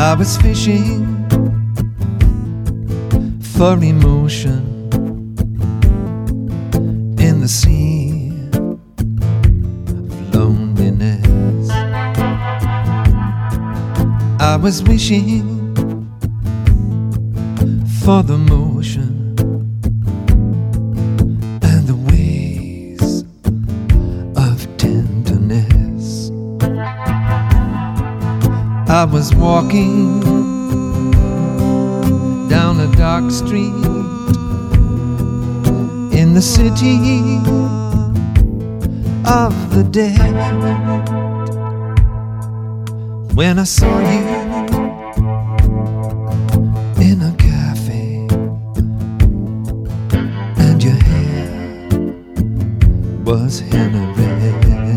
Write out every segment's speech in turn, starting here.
I was fishing for emotion in the sea of loneliness. I was wishing for the motion and the ways of tenderness. I was walking down a dark street in the city of the dead when I saw you in a cafe and your hair was henna red.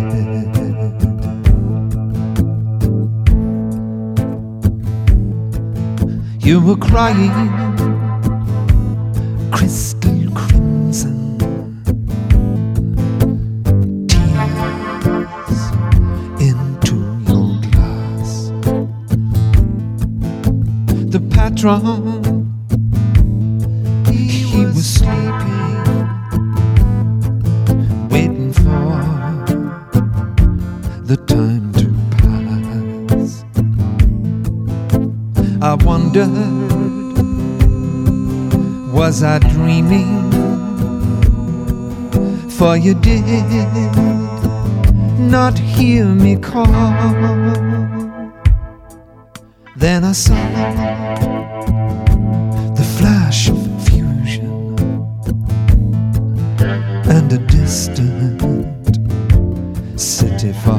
You were crying crystal crimson tears into your glass. The patron, he was sleeping, waiting for the time to pass. I wondered, was I dreaming? For you did not hear me call. Then I saw the flash of fusion and a distant city far.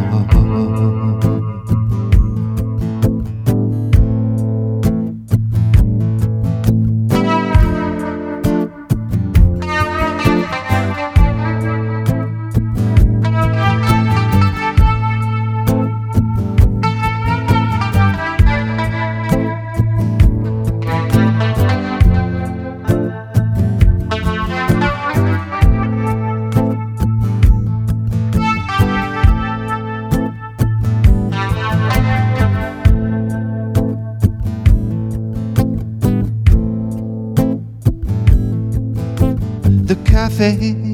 The cafe,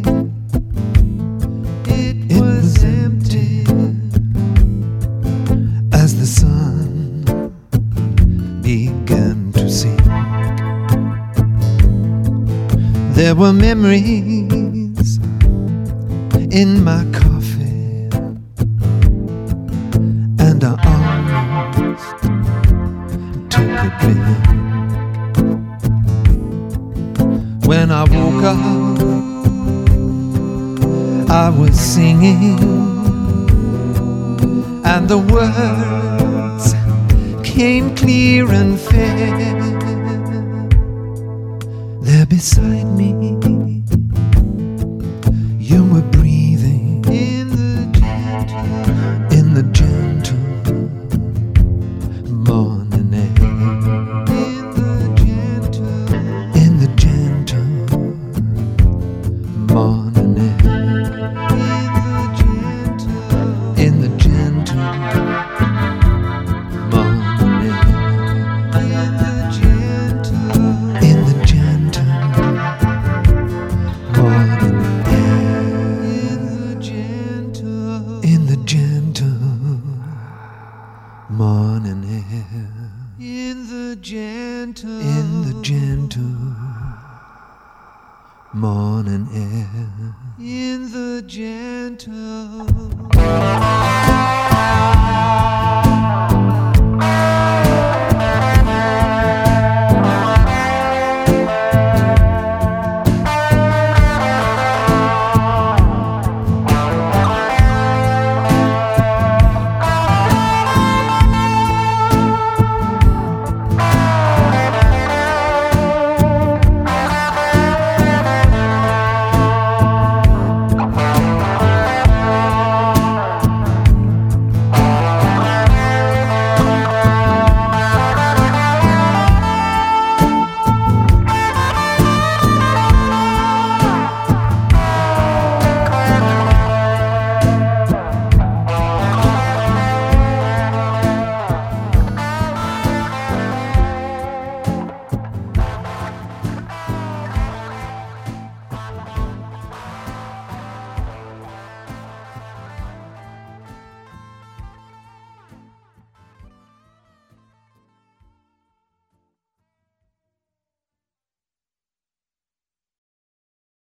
it was empty as the sun began to sink. There were memories in my coffee, and I almost took a drink. When I woke up, I was singing, and the words came clear and fair. There beside me, you were breathing in the gentle morning air. In the gentle morning air. In the gentle morning air. In the gentle morning air. In the gentle morning air. In the gentle morning air. In the gentle